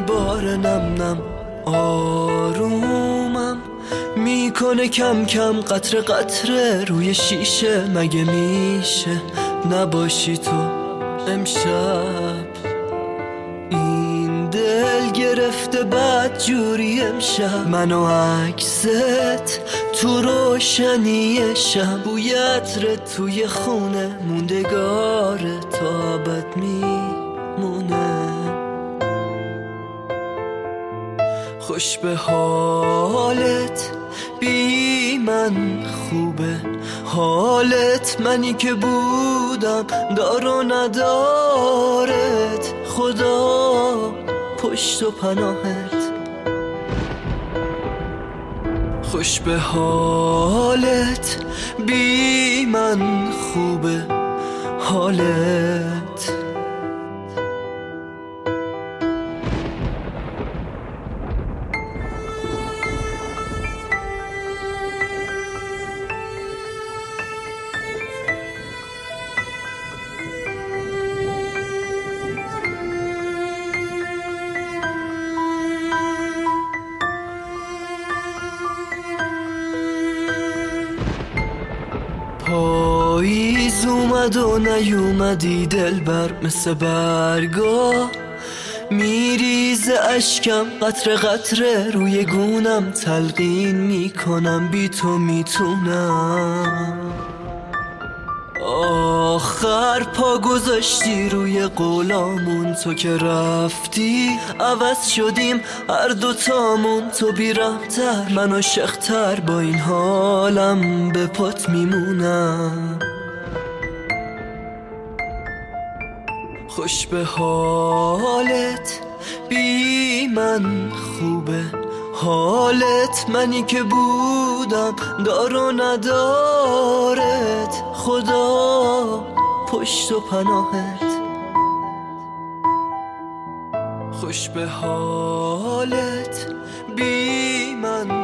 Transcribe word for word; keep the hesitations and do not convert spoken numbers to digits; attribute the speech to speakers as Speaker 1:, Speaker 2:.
Speaker 1: میباره نم نم آرومم میکنه کم کم قطره قطره روی شیشه. مگه میشه نباشی تو امشب؟ این دل گرفته بد جوری امشب. من و عکست تو روشنی شب، بوی عطر توی خونه موندگاره تا ابد میمونه. خوش به حالت بی من خوبه حالت، منی که بودم دار و ندارت. خدا پشت و پناهت. خوش به حالت بی من خوبه حالت. پاییز اومد و نیومدی دلبر، مثل برگا میریزه اشکم قطره قطره روی گونم. تلقین میکنم بی تو میتونم. آخر پا گذاشتی روی قولامون، تو که رفتی عوض شدیم هر دوتامون. تو بیرحم‌تر من عاشق‌تر، با این حالم به پات میمونم. خوش به حالت بی من خوبه حالت، منی که بودم دار و ندارت. خدا پشت و پناهت. خوش به حالت بی من